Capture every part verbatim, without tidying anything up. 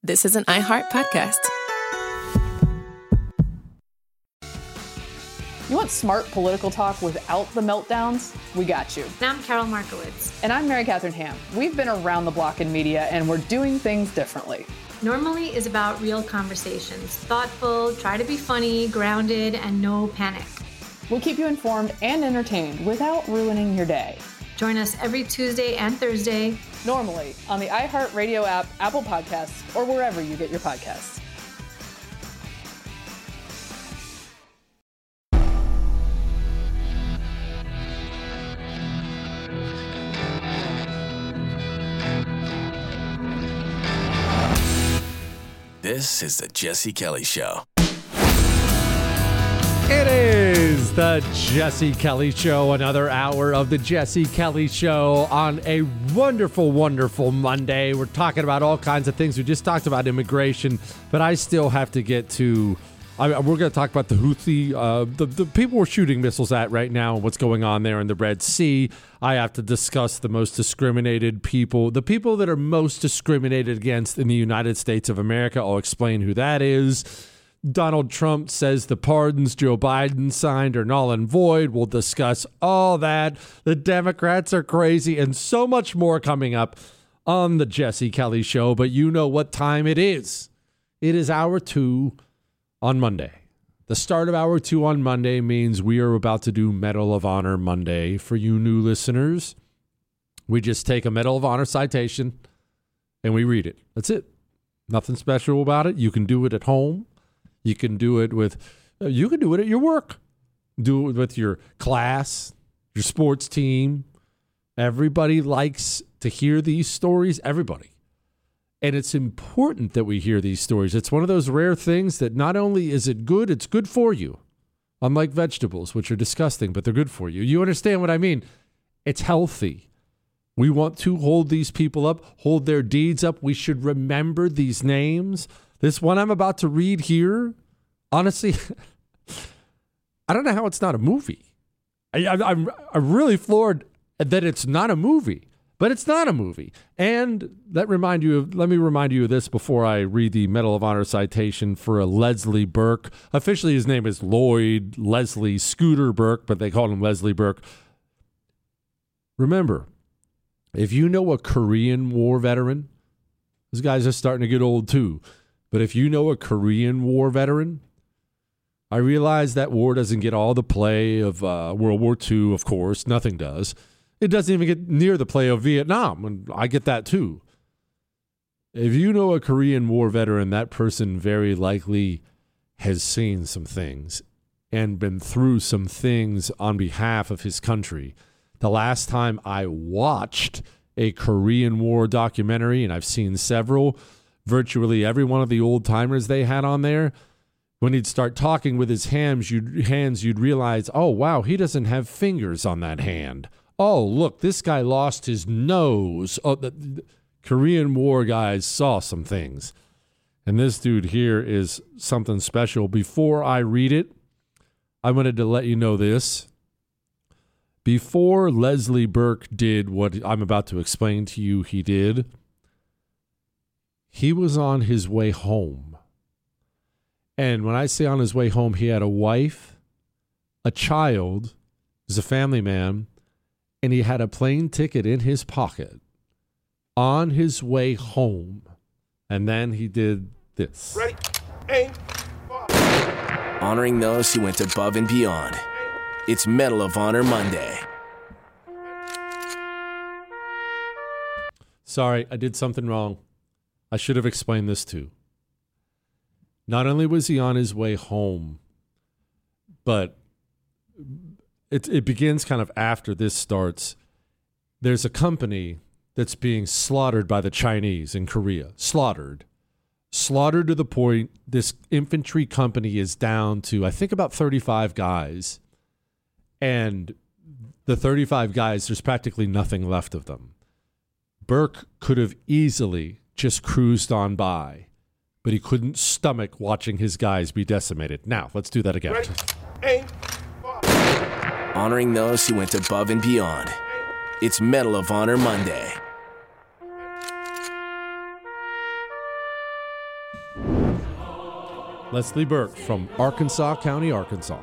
This is an iHeart podcast. You want smart political talk without the meltdowns? We got you. And I'm Carol Markowitz. And I'm Mary Catherine Ham. We've been around the block in media, and we're doing things differently. Normally is about real conversations. Thoughtful, try to be funny, grounded, and no panic. We'll keep you informed and entertained without ruining your day. Join us every Tuesday and Thursday. Normally on the iHeartRadio app, Apple Podcasts, or wherever you get your podcasts. This is the Jesse Kelly Show. It is the Jesse Kelly Show, another hour of the Jesse Kelly Show on a wonderful, wonderful Monday. We're talking about all kinds of things. We just talked about immigration, but I still have to get to, I mean, we're going to talk about the Houthi, uh, the, the people we're shooting missiles at right now and what's going on there in the Red Sea. I have to discuss the most discriminated people, the people that are most discriminated against in the United States of America. I'll explain who that is. Donald Trump says the pardons Joe Biden signed are null and void. We'll discuss all that. The Democrats are crazy and so much more coming up on the Jesse Kelly Show. But you know what time it is. It is hour two on Monday. The start of hour two on Monday means we are about to do Medal of Honor Monday. For you new listeners, we just take a Medal of Honor citation and we read it. That's it. Nothing special about it. You can do it at home. You can do it with, you can do it at your work. Do it with your class, your sports team. Everybody likes to hear these stories. Everybody. And it's important that we hear these stories. It's one of those rare things that not only is it good, it's good for you. Unlike vegetables, which are disgusting, but they're good for you. You understand what I mean? It's healthy. We want to hold these people up, hold their deeds up. We should remember these names. This one I'm about to read here, honestly, I don't know how it's not a movie. I, I, I'm, I'm really floored that it's not a movie, but it's not a movie. And let remind you of, let me remind you of this before I read the Medal of Honor citation for a Leslie Burke. Officially, his name is Lloyd Leslie Scooter Burke, but they call him Leslie Burke. Remember, if you know a Korean War veteran, those guys are starting to get old too. But if you know a Korean War veteran, I realize that war doesn't get all the play of uh, World War Two, of course. Nothing does. It doesn't even get near the play of Vietnam, and I get that too. If you know a Korean War veteran, that person very likely has seen some things and been through some things on behalf of his country. The last time I watched a Korean War documentary, and I've seen several, virtually every one of the old timers they had on there, when he'd start talking with his hands, you'd, hands, you'd realize, oh, wow, he doesn't have fingers on that hand. Oh, look, this guy lost his nose. Oh, the, the Korean War guys saw some things. And this dude here is something special. Before I read it, I wanted to let you know this. Before Leslie Burke did what I'm about to explain to you he did, he was on his way home. And when I say on his way home, he had a wife, a child, he's a family man, and he had a plane ticket in his pocket on his way home. And then he did this. Ready, aim, fire. Honoring those who went above and beyond. It's Medal of Honor Monday. Sorry, I did something wrong. I should have explained this too. Not only was he on his way home, but it it begins kind of after this starts. There's a company that's being slaughtered by the Chinese in Korea. Slaughtered. Slaughtered to the point this infantry company is down to, I think, about thirty-five guys. And the thirty-five guys, there's practically nothing left of them. Burke could have easily just cruised on by, but he couldn't stomach watching his guys be decimated. Now, let's do that again. Ready, aim, fire. Honoring those who went above and beyond. It's Medal of Honor Monday. Leslie Burke from Arkansas County, Arkansas.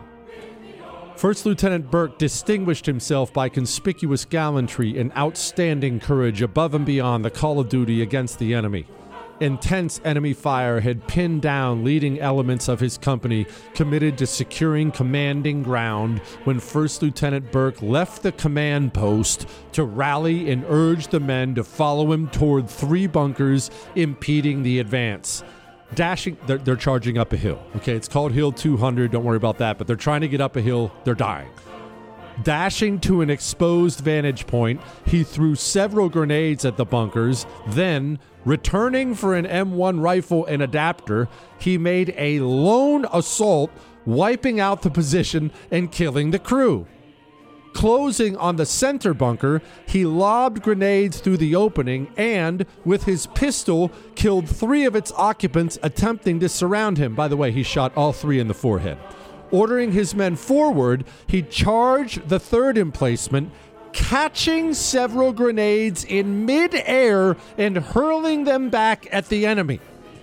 First Lieutenant Burke distinguished himself by conspicuous gallantry and outstanding courage above and beyond the call of duty against the enemy. Intense enemy fire had pinned down leading elements of his company committed to securing commanding ground when First Lieutenant Burke left the command post to rally and urge the men to follow him toward three bunkers impeding the advance. Dashing, they're, they're charging up a hill. Okay, it's called Hill two hundred. Don't worry about that. But they're trying to get up a hill. They're dying. Dashing to an exposed vantage point, he threw several grenades at the bunkers. Then, returning for an M one rifle and adapter, he made a lone assault, wiping out the position and killing the crew. Closing on the center bunker, he lobbed grenades through the opening and, with his pistol, killed three of its occupants attempting to surround him. By the way, he shot all three in the forehead. Ordering his men forward, he charged the third emplacement, catching several grenades in mid-air and hurling them back at the enemy.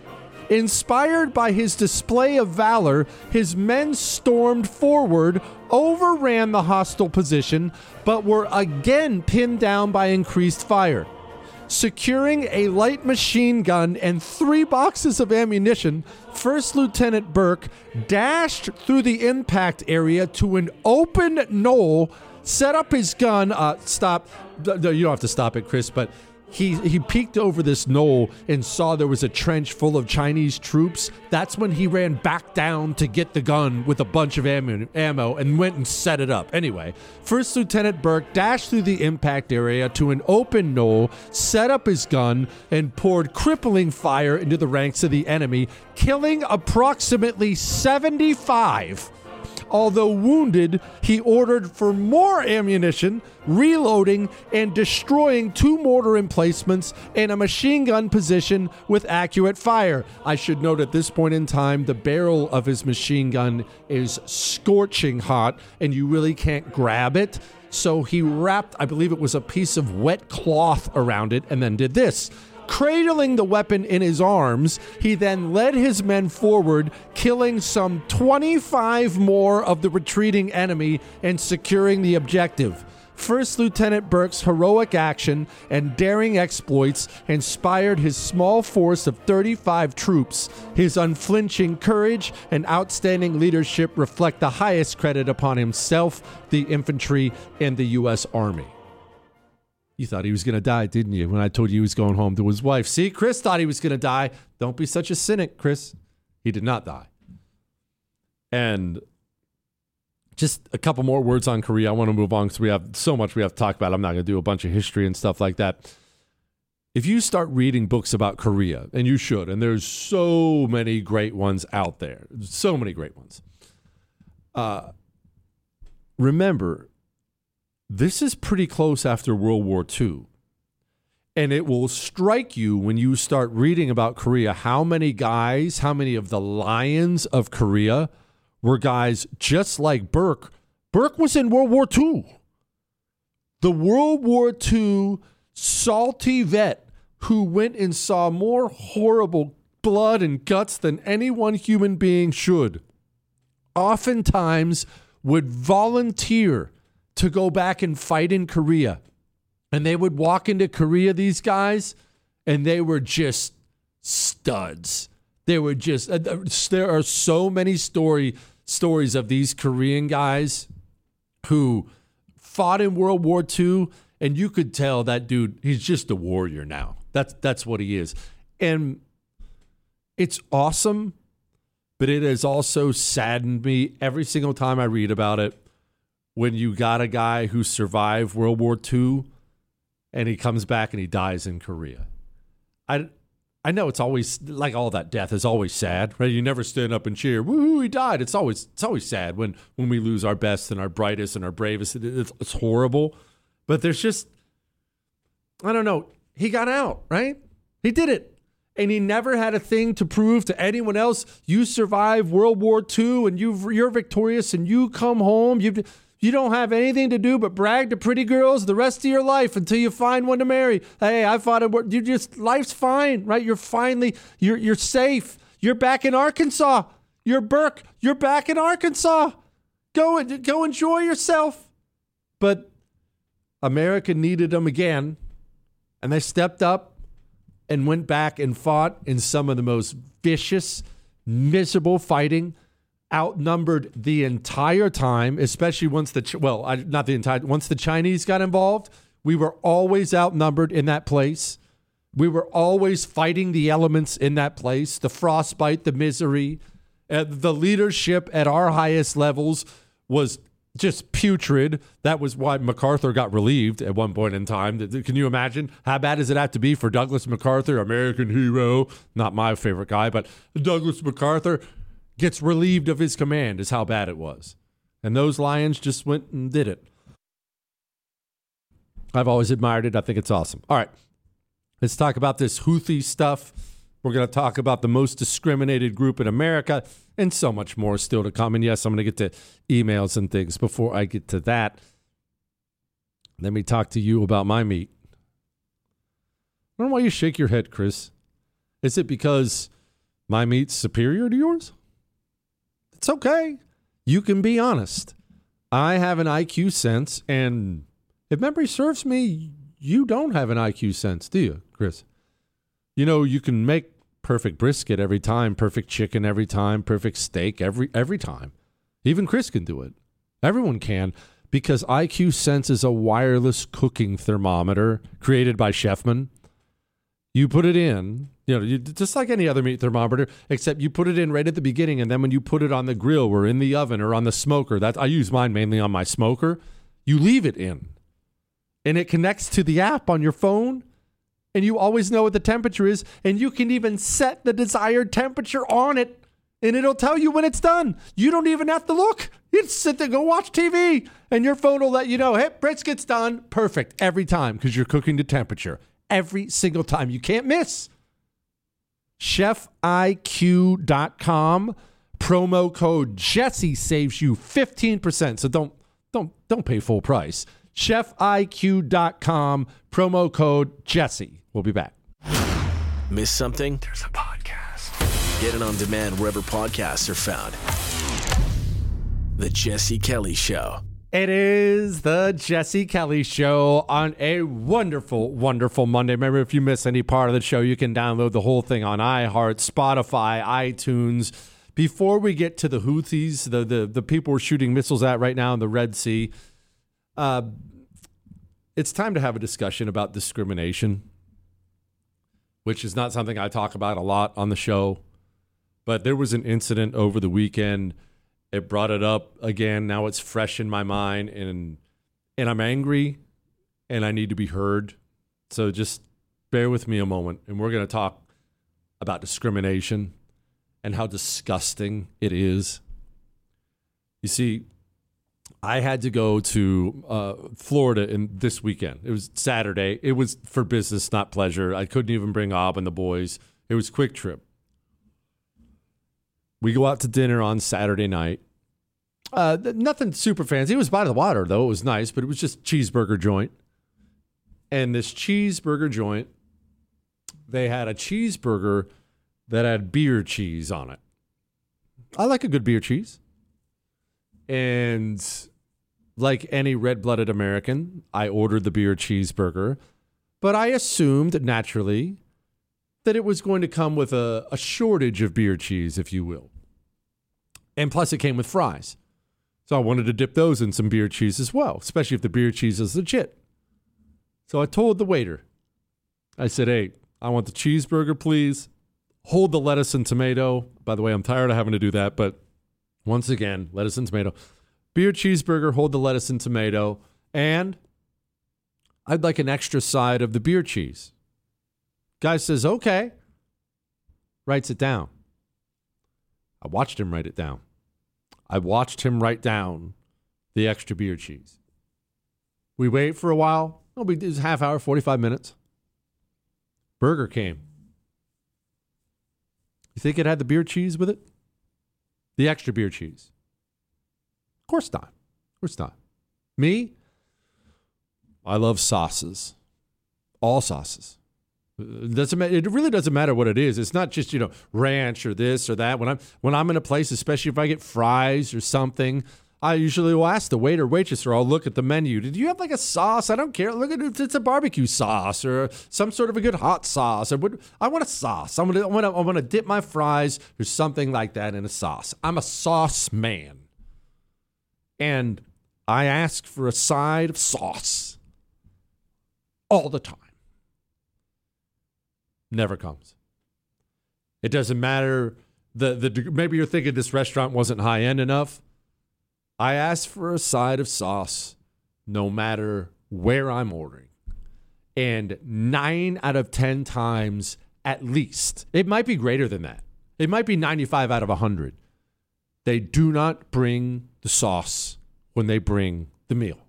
Inspired by his display of valor, his men stormed forward, overran the hostile position, but were again pinned down by increased fire. Securing a light machine gun and three boxes of ammunition, First Lieutenant Burke dashed through the impact area to an open knoll, set up his gun. Uh, stop. You don't have to stop it, Chris, but He he peeked over this knoll and saw there was a trench full of Chinese troops. That's when he ran back down to get the gun with a bunch of ammo, ammo and went and set it up. Anyway, First Lieutenant Burke dashed through the impact area to an open knoll, set up his gun, and poured crippling fire into the ranks of the enemy, killing approximately seventy-five. Although wounded, he ordered for more ammunition, reloading, and destroying two mortar emplacements and a machine gun position with accurate fire. I should note at this point in time, the barrel of his machine gun is scorching hot, and you really can't grab it. So he wrapped, I believe it was a piece of wet cloth around it, and then did this. Cradling the weapon in his arms, he then led his men forward, killing some twenty-five more of the retreating enemy and securing the objective. First Lieutenant Burke's heroic action and daring exploits inspired his small force of thirty-five troops. His unflinching courage and outstanding leadership reflect the highest credit upon himself, the infantry, and the U S Army. You thought he was going to die, didn't you, when I told you he was going home to his wife? See, Chris thought he was going to die. Don't be such a cynic, Chris. He did not die. And just a couple more words on Korea. I want to move on because we have so much we have to talk about. I'm not going to do a bunch of history and stuff like that. If you start reading books about Korea, and you should, and there's so many great ones out there, so many great ones. Uh, remember, this is pretty close after World War Two. And it will strike you when you start reading about Korea how many guys, how many of the lions of Korea were guys just like Burke. Burke was in World War Two. The World War Two salty vet who went and saw more horrible blood and guts than any one human being should, oftentimes would volunteer to go back and fight in Korea. And they would walk into Korea, these guys, and they were just studs. They were just, uh, there are so many story stories of these Korean guys who fought in World War Two, and you could tell that dude, he's just a warrior now. That's, that's what he is. And it's awesome, but it has also saddened me every single time I read about it. When you got a guy who survived World War Two and he comes back and he dies in Korea. I, I know it's always, like all that death is always sad, right? You never stand up and cheer, woo, he died. It's always it's always sad when, when we lose our best and our brightest and our bravest. It, it's, it's horrible. But there's just, I don't know, he got out, right? He did it. And he never had a thing to prove to anyone else. You survived World War Two and you've, you're victorious and you come home. You've... You don't have anything to do but brag to pretty girls the rest of your life until you find one to marry. Hey, I fought it. You just, life's fine, right? You're finally, you're you're safe. You're back in Arkansas. You're Burke. You're back in Arkansas. Go, go enjoy yourself. But America needed them again, and they stepped up and went back and fought in some of the most vicious, miserable fighting, outnumbered the entire time, especially once the, well, I, not the entire, once the Chinese got involved, we were always outnumbered in that place. We were always fighting the elements in that place, the frostbite, the misery. Uh, the leadership at our highest levels was just putrid. That was why MacArthur got relieved at one point in time. Can you imagine? How bad does it have to be for Douglas MacArthur, American hero, not my favorite guy, but Douglas MacArthur gets relieved of his command is how bad it was. And those Lions just went and did it. I've always admired it. I think it's awesome. All right. Let's talk about this Houthi stuff. We're going to talk about the most discriminated group in America and so much more still to come. And yes, I'm going to get to emails and things. Before I get to that, let me talk to you about my meat. I don't know why you shake your head, Chris. Is it because my meat's superior to yours? It's okay. You can be honest. I have an I Q sense, and if memory serves me, you don't have an I Q sense, do you, Chris? You know, you can make perfect brisket every time, perfect chicken every time, perfect steak every every time. Even Chris can do it. Everyone can, because I Q Sense is a wireless cooking thermometer created by Chefman. You put it in, you know, you, just like any other meat thermometer, except you put it in right at the beginning, and then when you put it on the grill or in the oven or on the smoker, that I use mine mainly on my smoker, you leave it in. And it connects to the app on your phone, and you always know what the temperature is, and you can even set the desired temperature on it, and it'll tell you when it's done. You don't even have to look. You just sit there, go watch T V, and your phone will let you know, hey, brisket's done. Perfect every time because you're cooking to temperature. Every single time. You can't miss. chef I Q dot com. Promo code Jesse saves you fifteen percent, so don't, don't, don't pay full price. chef I Q dot com, promo code Jesse. We'll be back. Miss something? There's a podcast. Get it on demand wherever podcasts are found. The Jesse Kelly Show. It is the Jesse Kelly Show on a wonderful, wonderful Monday. Remember, if you miss any part of the show, you can download the whole thing on iHeart, Spotify, iTunes. Before we get to the Houthis, the, the, the people we're shooting missiles at right now in the Red Sea, Uh, it's time to have a discussion about discrimination, which is not something I talk about a lot on the show. But there was an incident over the weekend. It brought it up again. Now it's fresh in my mind, and and I'm angry, and I need to be heard. So just bear with me a moment, and we're going to talk about discrimination and how disgusting it is. You see, I had to go to uh, Florida in this weekend. It was Saturday. It was for business, not pleasure. I couldn't even bring Ob and the boys. It was a quick trip. We go out to dinner on Saturday night. Uh, nothing super fancy. It was by the water, though. It was nice, but it was just cheeseburger joint. And this cheeseburger joint, they had a cheeseburger that had beer cheese on it. I like a good beer cheese. And like any red-blooded American, I ordered the beer cheeseburger, but I assumed naturally that it was going to come with a, a shortage of beer cheese, if you will. And plus it came with fries. So I wanted to dip those in some beer cheese as well, especially if the beer cheese is legit. So I told the waiter, I said, hey, I want the cheeseburger, please. Hold the lettuce and tomato. By the way, I'm tired of having to do that, but once again, lettuce and tomato. Beer cheeseburger, hold the lettuce and tomato. And I'd like an extra side of the beer cheese. Guy says, okay. Writes it down. I watched him write it down. I watched him write down the extra beer cheese. We wait for a while. It'll be a half hour, forty-five minutes. Burger came. You think it had the beer cheese with it? The extra beer cheese? Of course not. Of course not. Me? I love sauces. All sauces. It doesn't matter. It really doesn't matter what it is. It's not just, you know, ranch or this or that. When I'm when I'm in a place, especially if I get fries or something, I usually will ask the waiter, waitress, or I'll look at the menu. Did you have like a sauce? I don't care. Look at it. It's a barbecue sauce or some sort of a good hot sauce. I, would, I want a sauce. I'm gonna, I want to I want to dip my fries or something like that in a sauce. I'm a sauce man. And I ask for a side of sauce all the time. Never comes. It doesn't matter. The the maybe you're thinking this restaurant wasn't high end enough. I ask for a side of sauce no matter where I'm ordering. And nine out of ten times at least, it might be greater than that. It might be ninety-five out of one hundred. They do not bring the sauce when they bring the meal.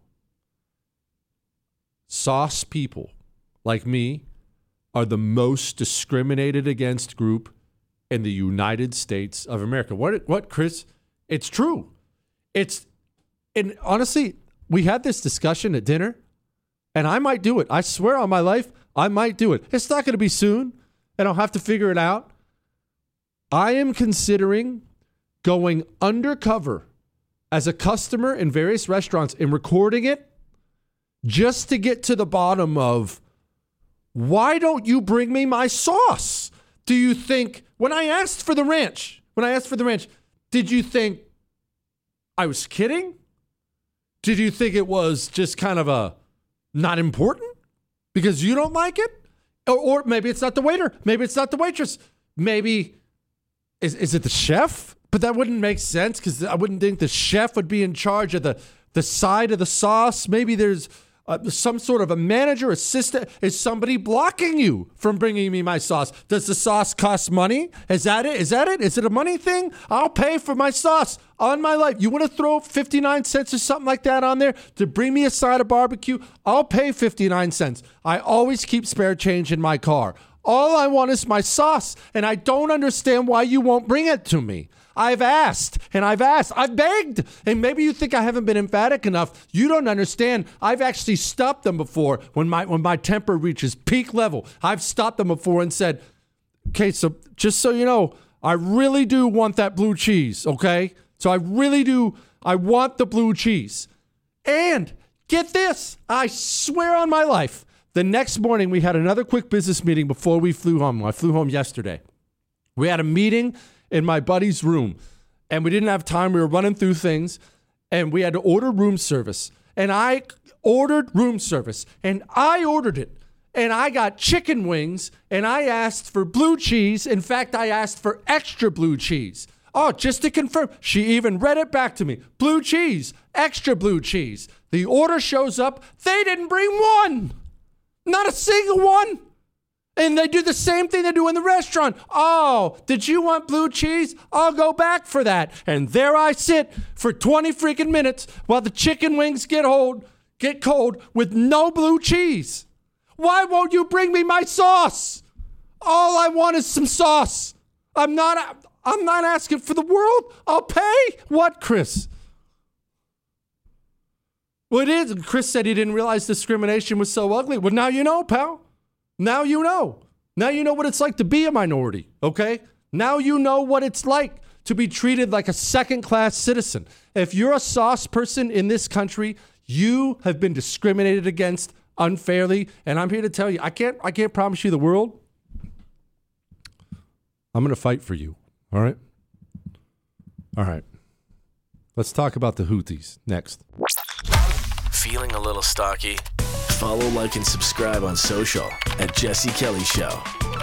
Sauce people like me are the most discriminated against group in the United States of America. What, what, Chris? It's true. It's, and honestly, we had this discussion at dinner, and I might do it. I swear on my life, I might do it. It's not going to be soon, and I'll have to figure it out. I am considering going undercover as a customer in various restaurants and recording it just to get to the bottom of, why don't you bring me my sauce? Do you think, when I asked for the ranch, when I asked for the ranch, did you think I was kidding? Did you think it was just kind of a not important because you don't like it? Or, or maybe it's not the waiter. Maybe it's not the waitress. Maybe, is, is it the chef? But that wouldn't make sense because I wouldn't think the chef would be in charge of the, the side of the sauce. Maybe there's uh, some sort of a manager, assistant. Is somebody blocking you from bringing me my sauce? Does the sauce cost money? Is that it? Is that it? Is it a money thing? I'll pay for my sauce on my life. You want to throw fifty-nine cents or something like that on there to bring me a side of barbecue? I'll pay fifty-nine cents. I always keep spare change in my car. All I want is my sauce, and I don't understand why you won't bring it to me. I've asked, and I've asked, I've begged, and maybe you think I haven't been emphatic enough. You don't understand. I've actually stopped them before when my when my temper reaches peak level. I've stopped them before and said, okay, so just so you know, I really do want that blue cheese, okay? So I really do, I want the blue cheese. And get this, I swear on my life, the next morning we had another quick business meeting before we flew home. I flew home yesterday. We had a meeting in my buddy's room, and we didn't have time. We were running through things, and we had to order room service. And I ordered room service, and I ordered it, and I got chicken wings, and I asked for blue cheese. In fact, I asked for extra blue cheese. Oh, just to confirm, she even read it back to me. Blue cheese, extra blue cheese. The order shows up. They didn't bring one. Not a single one. And they do the same thing they do in the restaurant. Oh, did you want blue cheese? I'll go back for that. And there I sit for twenty freaking minutes while the chicken wings get old, get cold with no blue cheese. Why won't you bring me my sauce? All I want is some sauce. I'm not I'm not asking for the world. I'll pay. What, Chris? Well, it is. Chris said he didn't realize discrimination was so ugly. Well, now you know, pal. Now you know. Now you know what it's like to be a minority, okay? Now you know what it's like to be treated like a second-class citizen. If you're a sauce person in this country, you have been discriminated against unfairly, and I'm here to tell you, I can't I can't promise you the world. I'm going to fight for you, all right? All right. Let's talk about the Houthis next. Feeling a little stocky? Follow, like, and subscribe on social at Jesse Kelly Show.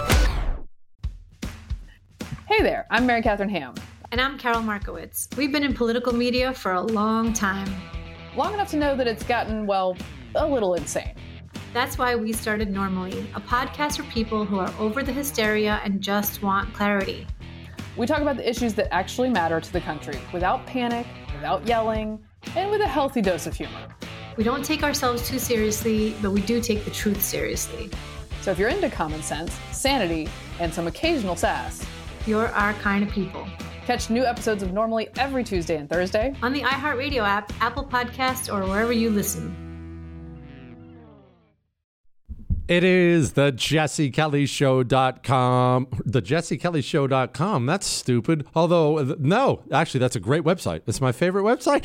Hey there, I'm Mary Catherine Ham. And I'm Carol Markowitz. We've been in political media for a long time. Long enough to know that it's gotten, well, a little insane. That's why we started Normally, a podcast for people who are over the hysteria and just want clarity. We talk about the issues that actually matter to the country without panic, without yelling, and with a healthy dose of humor. We don't take ourselves too seriously, but we do take the truth seriously. So if you're into common sense, sanity, and some occasional sass, you're our kind of people. Catch new episodes of Normally every Tuesday and Thursday on the iHeartRadio app, Apple Podcasts, or wherever you listen. It is the Jesse Kelly Show dot com. The Jesse Kelly Show dot com. That's stupid. Although, no, actually, that's a great website. It's my favorite website.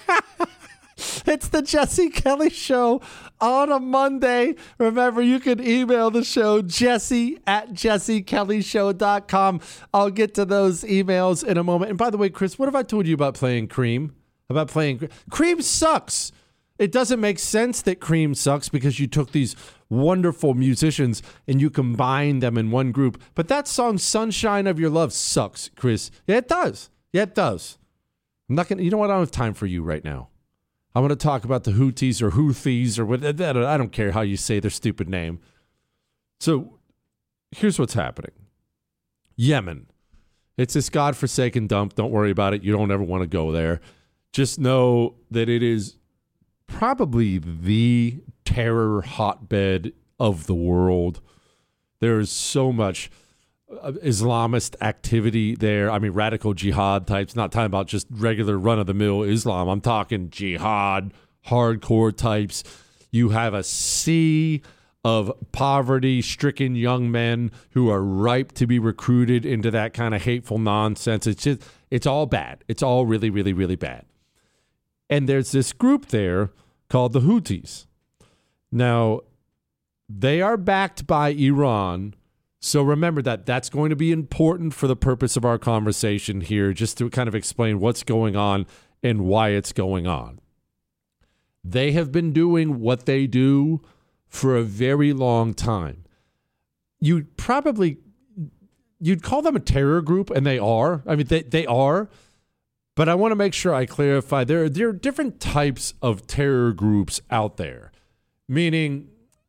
It's the Jesse Kelly Show on a Monday. Remember, you can email the show, Jesse at Jesse Kelly Show dot com. I'll get to those emails in a moment. And by the way, Chris, what have I told you about playing Cream? About playing Cream sucks. It doesn't make sense that Cream sucks because you took these wonderful musicians and you combined them in one group. But that song, Sunshine of Your Love, sucks, Chris. Yeah, it does. Yeah, it does. I'm not gonna. You know what? I don't have time for you right now. I want to talk about the Houthis or Houthis or what. I don't care how you say their stupid name. So here's what's happening. Yemen. It's this godforsaken dump. Don't worry about it. You don't ever want to go there. Just know that it is probably the terror hotbed of the world. There is so much Islamist activity there. I mean, radical jihad types, not talking about just regular run-of-the-mill Islam. I'm talking jihad, hardcore types. You have a sea of poverty-stricken young men who are ripe to be recruited into that kind of hateful nonsense. It's just, it's all bad. It's all really, really, really bad. And there's this group there called the Houthis. Now, they are backed by Iran. So remember that that's going to be important for the purpose of our conversation here, just to kind of explain what's going on and why it's going on. They have been doing what they do for a very long time. You'd probably, you'd call them a terror group, and they are. I mean, they, they are. But I want to make sure I clarify, there, there are different types of terror groups out there, meaning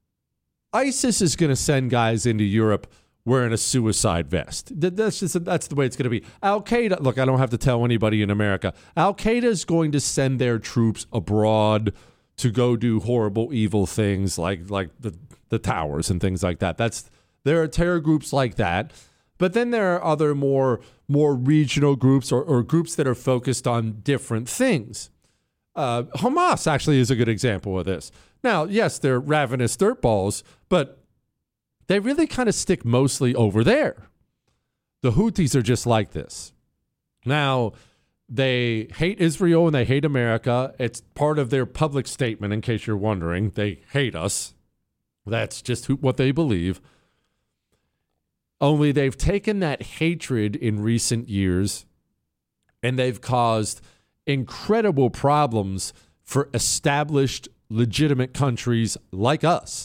ISIS is going to send guys into Europe wearing a suicide vest. That's just that's the way it's going to be. Al-Qaeda, look, I don't have to tell anybody in America. Al-Qaeda is going to send their troops abroad to go do horrible, evil things like like the, the towers and things like that. That's there are terror groups like that. But then there are other more more regional groups or, or groups that are focused on different things. Uh, Hamas actually is a good example of this. Now, yes, they're ravenous dirtballs, but they really kind of stick mostly over there. The Houthis are just like this. Now, they hate Israel and they hate America. It's part of their public statement, in case you're wondering. They hate us. That's just who, what they believe. Only they've taken that hatred in recent years and they've caused incredible problems for established, legitimate countries like us.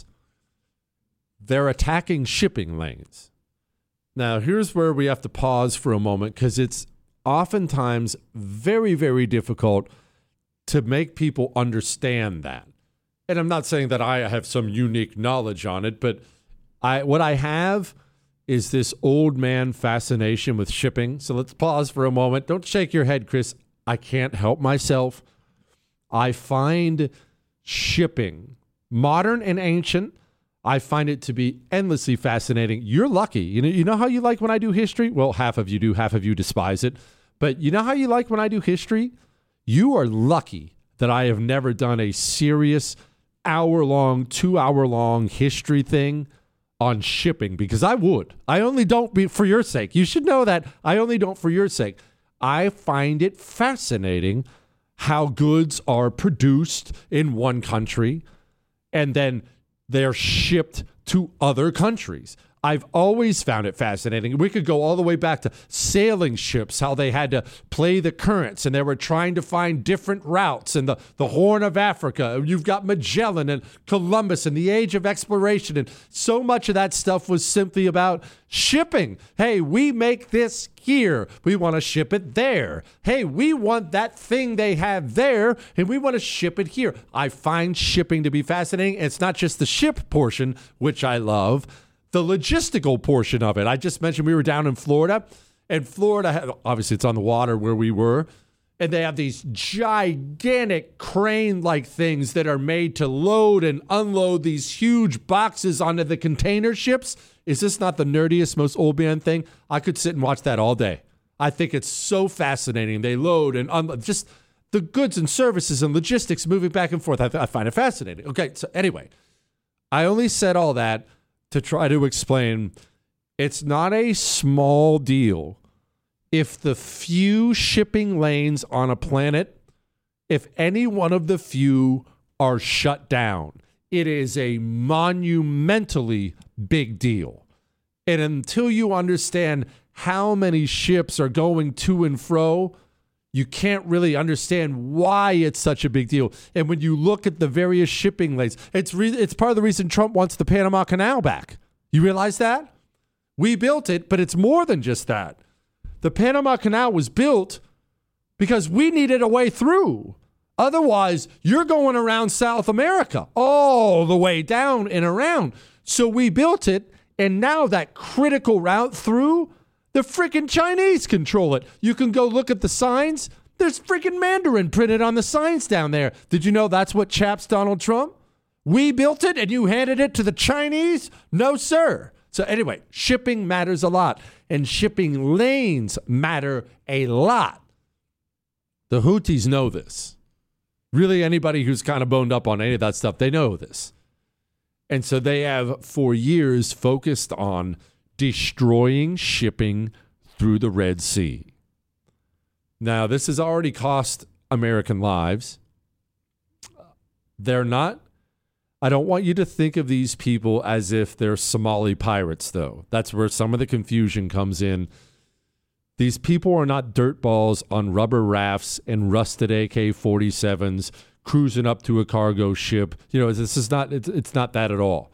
They're attacking shipping lanes. Now, here's where we have to pause for a moment because it's oftentimes very, very difficult to make people understand that. And I'm not saying that I have some unique knowledge on it, but I what I have is this old man fascination with shipping. So let's pause for a moment. Don't shake your head, Chris. I can't help myself. I find shipping, modern and ancient, I find it to be endlessly fascinating. You're lucky. You know, you know how you like when I do history? Well, half of you do, half of you despise it. But you know how you like when I do history? You are lucky that I have never done a serious hour-long, two-hour-long history thing on shipping, because I would. I only don't be for your sake. You should know that. I only don't for your sake. I find it fascinating how goods are produced in one country and then they're shipped to other countries. I've always found it fascinating. We could go all the way back to sailing ships, how they had to play the currents and they were trying to find different routes in the, the Horn of Africa. You've got Magellan and Columbus and the age of exploration. And so much of that stuff was simply about shipping. Hey, we make this here. We want to ship it there. Hey, we want that thing they have there and we want to ship it here. I find shipping to be fascinating. It's not just the ship portion, which I love. The logistical portion of it. I just mentioned we were down in Florida, and Florida, obviously it's on the water where we were, and they have these gigantic crane-like things that are made to load and unload these huge boxes onto the container ships. Is this not the nerdiest, most old man thing? I could sit and watch that all day. I think it's so fascinating. They load and unload, just the goods and services and logistics moving back and forth. I, th- I find it fascinating. Okay, so anyway, I only said all that to try to explain it's not a small deal if the few shipping lanes on a planet, if any one of the few are shut down. It is a monumentally big deal. And until you understand how many ships are going to and fro, you can't really understand why it's such a big deal. And when you look at the various shipping lanes, it's re- it's part of the reason Trump wants the Panama Canal back. You realize that? We built it, but it's more than just that. The Panama Canal was built because we needed a way through. Otherwise, you're going around South America all the way down and around. So we built it, and now that critical route through, the freaking Chinese control it. You can go look at the signs. There's freaking Mandarin printed on the signs down there. Did you know that's what chaps Donald Trump? We built it, and you handed it to the Chinese? No, sir. So anyway, shipping matters a lot, and shipping lanes matter a lot. The Houthis know this. Really, anybody who's kind of boned up on any of that stuff, they know this. And so they have, for years, focused on destroying shipping through the Red Sea. Now, this has already cost American lives. They're not, I don't want you to think of these people as if they're Somali pirates, though. That's where some of the confusion comes in. These people are not dirtballs on rubber rafts and rusted A K forty-sevens cruising up to a cargo ship. You know, this is not, it's, it's not that at all.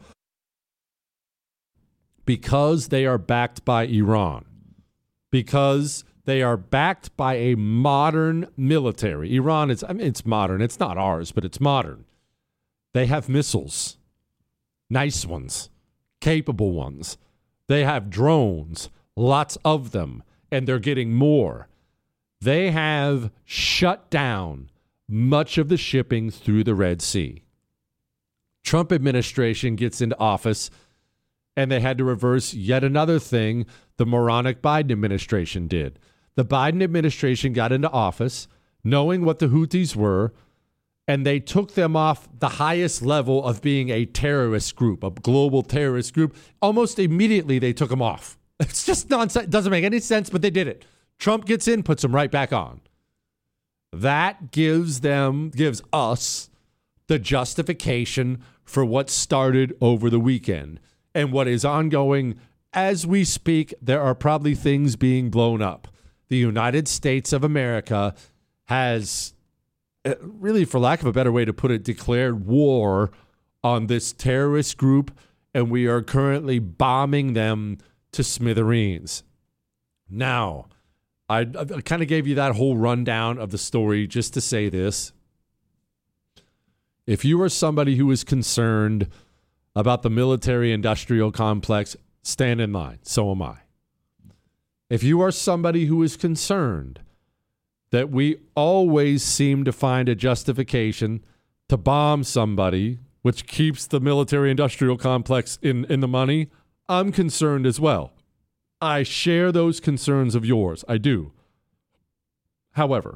Because they are backed by Iran, because they are backed by a modern military. Iran is, I mean, it's modern. It's not ours, but it's modern. They have missiles, nice ones, capable ones. They have drones, lots of them. And they're getting more. They have shut down much of the shipping through the Red Sea. Trump administration gets into office, and they had to reverse yet another thing the moronic Biden administration did. The Biden administration got into office knowing what the Houthis were, and they took them off the highest level of being a terrorist group, a global terrorist group. Almost immediately, they took them off. It's just nonsense. It doesn't make any sense, but they did it. Trump gets in, puts them right back on. That gives them, gives us the justification for what started over the weekend and what is ongoing as we speak. There are probably things being blown up. The United States of America has, really, for lack of a better way to put it, declared war on this terrorist group, and we are currently bombing them to smithereens. Now, I, I kind of gave you that whole rundown of the story just to say this. If you are somebody who is concerned about the military-industrial complex, stand in line. So am I. If you are somebody who is concerned that we always seem to find a justification to bomb somebody, which keeps the military-industrial complex in, in the money, I'm concerned as well. I share those concerns of yours. I do. However,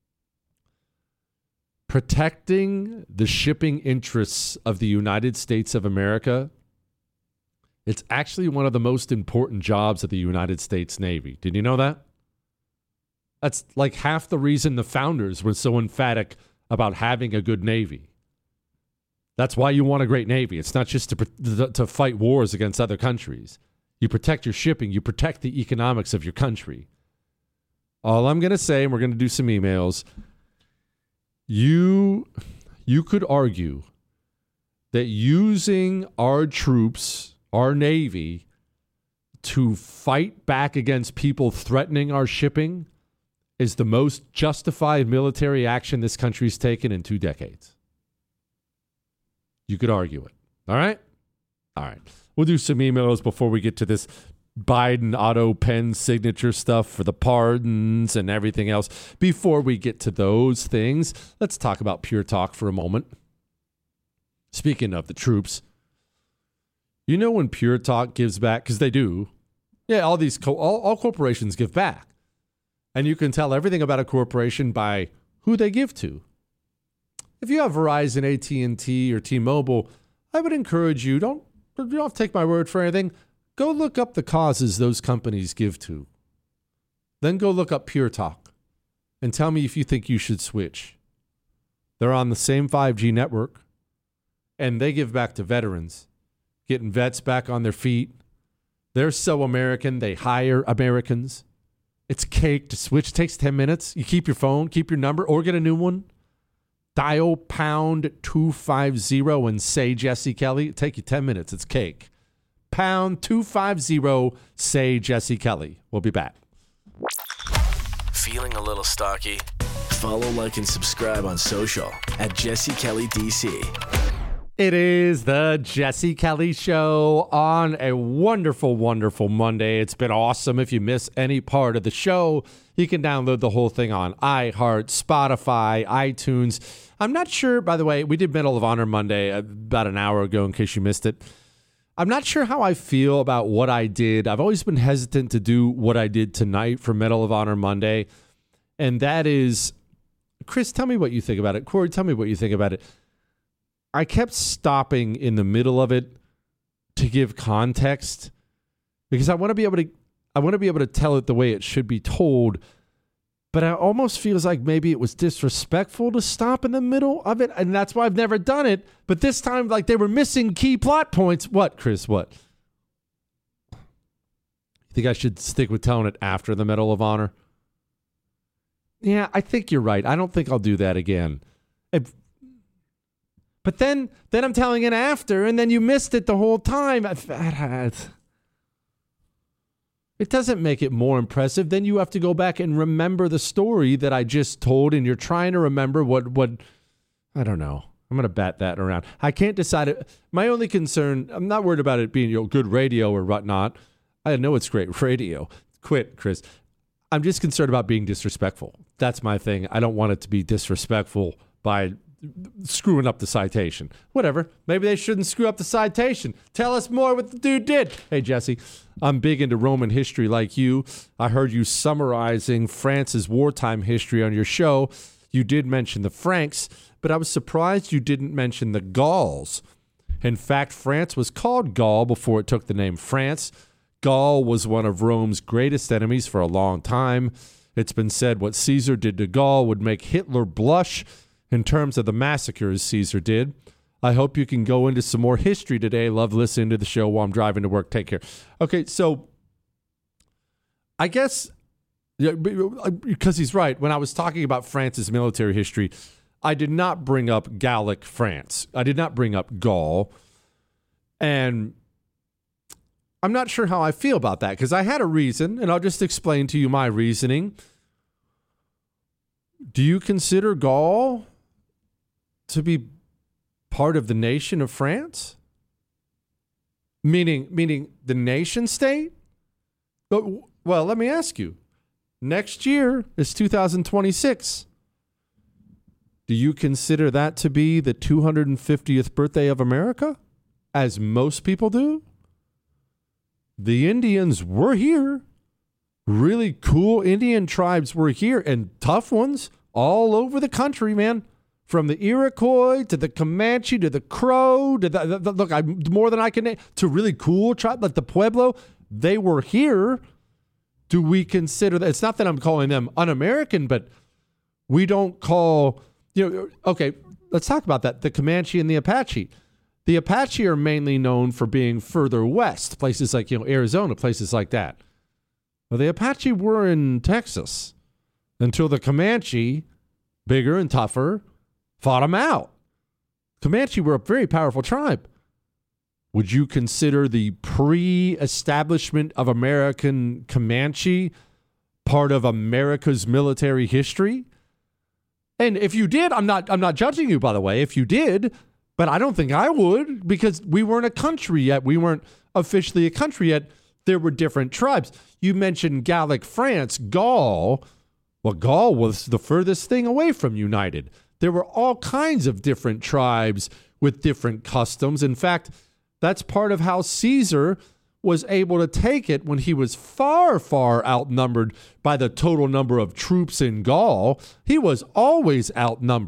protecting the shipping interests of the United States of America, it's actually one of the most important jobs of the United States Navy. Did you know that? That's like half the reason the founders were so emphatic about having a good Navy. That's why you want a great Navy. It's not just to, to fight wars against other countries. You protect your shipping. You protect the economics of your country. All I'm going to say, and we're going to do some emails, you, you could argue that using our troops, our Navy, to fight back against people threatening our shipping is the most justified military action this country's taken in two decades. You could argue it. All right? All right. We'll do some emails before we get to this Biden auto pen signature stuff for the pardons and everything else. Before we get to those things, let's talk about Pure Talk for a moment. Speaking of the troops, you know when Pure Talk gives back, because they do. Yeah, all these co- all, all corporations give back. And you can tell everything about a corporation by who they give to. If you have Verizon, A T and T, or T-Mobile, I would encourage you, don't, you don't have to take my word for anything. Go look up the causes those companies give to. Then go look up Pure Talk and tell me if you think you should switch. They're on the same five G network, and they give back to veterans, getting vets back on their feet. They're so American, they hire Americans. It's cake to switch. It takes ten minutes. You keep your phone, keep your number, or get a new one. Dial pound two five zero and say Jesse Kelly. It'll take you ten minutes. It's cake. Pound two five zero, say Jesse Kelly. We'll be back. Feeling a little stocky? Follow, like, and subscribe on social at Jesse Kelly D C. It is the Jesse Kelly Show on a wonderful, wonderful Monday. It's been awesome. If you miss any part of the show, you can download the whole thing on iHeart, Spotify, iTunes. I'm not sure, by the way, we did Medal of Honor Monday about an hour ago in case you missed it. I'm not sure how I feel about what I did. I've always been hesitant to do what I did tonight for Medal of Honor Monday. And that is, Chris, tell me what you think about it. Corey, tell me what you think about it. I kept stopping in the middle of it to give context because I want to be able to I want to be able to tell it the way it should be told, but it almost feels like maybe it was disrespectful to stop in the middle of it, and that's why I've never done it. But this time, like, they were missing key plot points. What, Chris? What? You think I should stick with telling it after the Medal of Honor? Yeah, I think you're right. I don't think I'll do that again. If, But then, then I'm telling it after, and then you missed it the whole time. It doesn't make it more impressive. Then you have to go back and remember the story that I just told, and you're trying to remember what, what I don't know. I'm going to bat that around. I can't decide it. My only concern, I'm not worried about it being, you know, good radio or whatnot. I know it's great radio. Quit, Chris. I'm just concerned about being disrespectful. That's my thing. I don't want it to be disrespectful by screwing up the citation. Whatever. Maybe they shouldn't screw up the citation. Tell us more what the dude did. Hey, Jesse, I'm big into Roman history like you. I heard you summarizing France's wartime history on your show. You did mention the Franks, but I was surprised you didn't mention the Gauls. In fact, France was called Gaul before it took the name France. Gaul was one of Rome's greatest enemies for a long time. It's been said what Caesar did to Gaul would make Hitler blush in terms of the massacres Caesar did. I hope you can go into some more history today. Love listening to the show while I'm driving to work. Take care. Okay, so I guess, yeah, because he's right, when I was talking about France's military history, I did not bring up Gallic France. I did not bring up Gaul. And I'm not sure how I feel about that because I had a reason, and I'll just explain to you my reasoning. Do you consider Gaul to be part of the nation of France? Meaning, meaning the nation state? But, well, let me ask you. Next year is two thousand twenty-six. Do you consider that to be the two hundred fiftieth birthday of America, as most people do? The Indians were here. Really cool Indian tribes were here, and tough ones all over the country, man. From the Iroquois to the Comanche to the Crow to the, the, the look, I more than I can name, to really cool tribe like the Pueblo. They were here. Do we consider that? It's not that I'm calling them un-American, but we don't call, you know, okay, let's talk about that. The Comanche and the Apache. The Apache are mainly known for being further west, places like, you know, Arizona, places like that. Well, the Apache were in Texas until the Comanche, bigger and tougher, fought them out. Comanche were a very powerful tribe. Would you consider the pre-establishment of American Comanche part of America's military history? And if you did, I'm not I'm not judging you, by the way, if you did, but I don't think I would because we weren't a country yet. We weren't officially a country yet. There were different tribes. You mentioned Gallic France, Gaul. Well, Gaul was the furthest thing away from united. There were all kinds of different tribes with different customs. In fact, that's part of how Caesar was able to take it when he was far, far outnumbered by the total number of troops in Gaul. He was always outnumbered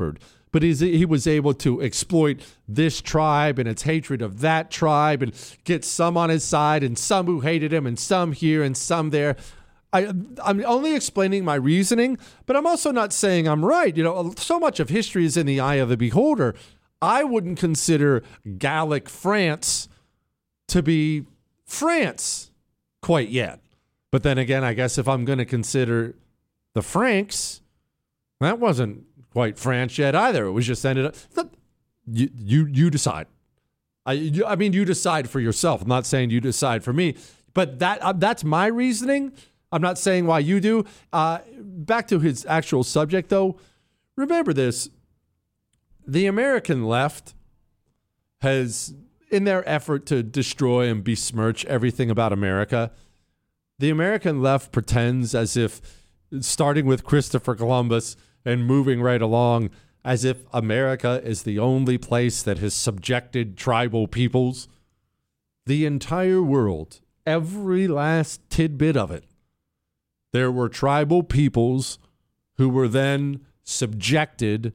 but he's, he was able to exploit this tribe and its hatred of that tribe and get some on his side and some who hated him and some here and some there. I, I'm only explaining my reasoning, but I'm also not saying I'm right. You know, so much of history is in the eye of the beholder. I wouldn't consider Gallic France to be France quite yet. But then again, I guess if I'm going to consider the Franks, that wasn't quite France yet either. It was just ended up. You you you decide. I you, I mean, you decide for yourself. I'm not saying you decide for me, but that uh, that's my reasoning. I'm not saying why you do. Uh, back to his actual subject, though. Remember this: the American left has, in their effort to destroy and besmirch everything about America, the American left pretends as if, starting with Christopher Columbus and moving right along, as if America is the only place that has subjected tribal peoples. The entire world, every last tidbit of it, there were tribal peoples who were then subjected,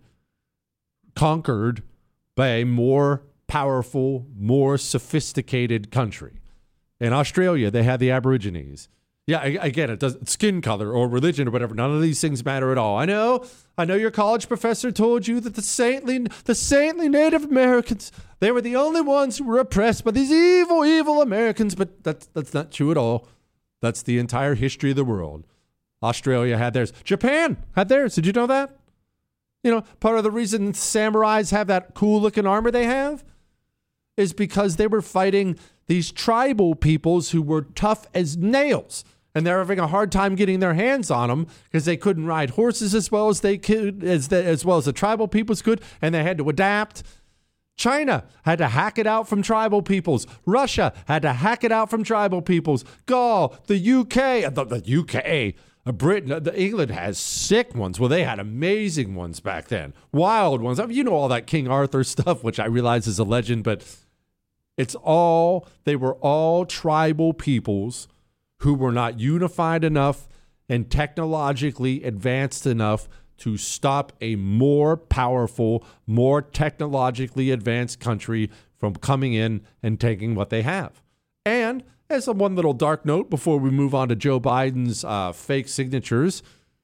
conquered by a more powerful, more sophisticated country. In Australia, they had the Aborigines. Yeah, again, it does skin color or religion or whatever. None of these things matter at all. I know, I know your college professor told you that the saintly, the saintly Native Americans, they were the only ones who were oppressed by these evil, evil Americans, but that's that's not true at all. That's the entire history of the world. Australia had theirs. Japan had theirs. Did you know that? You know, part of the reason samurais have that cool-looking armor they have is because they were fighting these tribal peoples who were tough as nails. And they're having a hard time getting their hands on them because they couldn't ride horses as well as they could, as the, as well as the tribal peoples could, and they had to adapt. China had to hack it out from tribal peoples. Russia had to hack it out from tribal peoples. Gaul, the U K, the, the U K, uh, Britain, the England has sick ones. Well, they had amazing ones back then, wild ones. I mean, you know all that King Arthur stuff, which I realize is a legend, but it's all, they were all tribal peoples who were not unified enough and technologically advanced enough to stop a more powerful, more technologically advanced country from coming in and taking what they have. And as a one little dark note before we move on to Joe Biden's uh, fake signatures,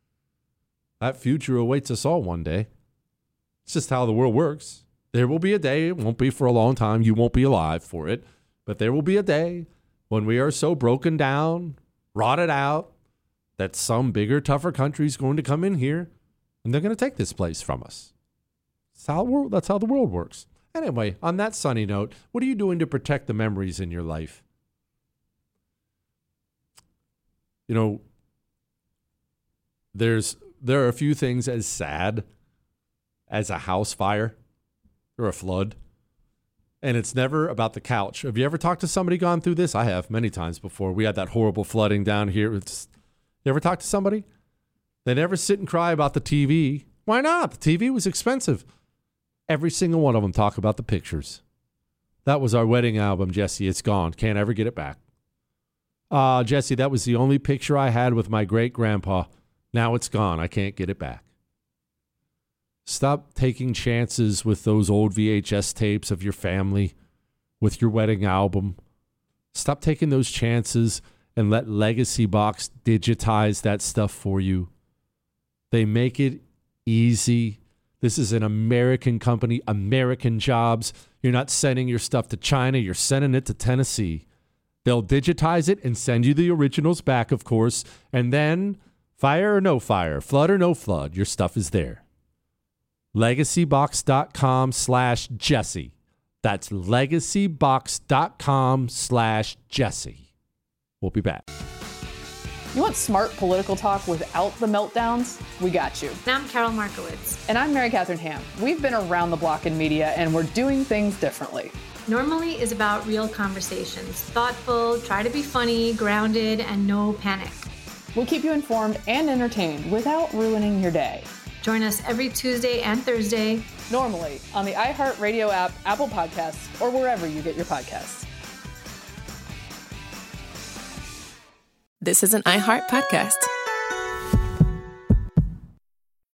that future awaits us all one day. It's just how the world works. There will be a day, it won't be for a long time, you won't be alive for it, but there will be a day when we are so broken down, rotted out, that some bigger, tougher country is going to come in here and they're going to take this place from us. That's how, the world, that's how the world works. Anyway, on that sunny note, what are you doing to protect the memories in your life? You know, there's there are a few things as sad as a house fire or a flood. And it's never about the couch. Have you ever talked to somebody gone through this? I have many times before. We had that horrible flooding down here. It's, you ever talk to somebody? They never sit and cry about the T V. Why not? The T V was expensive. Every single one of them talk about the pictures. That was our wedding album, Jesse. It's gone. Can't ever get it back. Uh, Jesse, that was the only picture I had with my great-grandpa. Now it's gone. I can't get it back. Stop taking chances with those old V H S tapes of your family, with your wedding album. Stop taking those chances and let Legacy Box digitize that stuff for you. They make it easy. This is an American company, American jobs. You're not sending your stuff to China. You're sending it to Tennessee. They'll digitize it and send you the originals back, of course. And then, fire or no fire, flood or no flood, your stuff is there. LegacyBox.com slash Jesse. That's LegacyBox.com slash Jesse. We'll be back. You want smart political talk without the meltdowns? We got you. I'm Carol Markowitz. And I'm Mary Catherine Ham. We've been around the block in media, and we're doing things differently. Normally is about real conversations. Thoughtful, try to be funny, grounded, and no panic. We'll keep you informed and entertained without ruining your day. Join us every Tuesday and Thursday. Normally on the iHeartRadio app, Apple Podcasts, or wherever you get your podcasts. This is an iHeart podcast.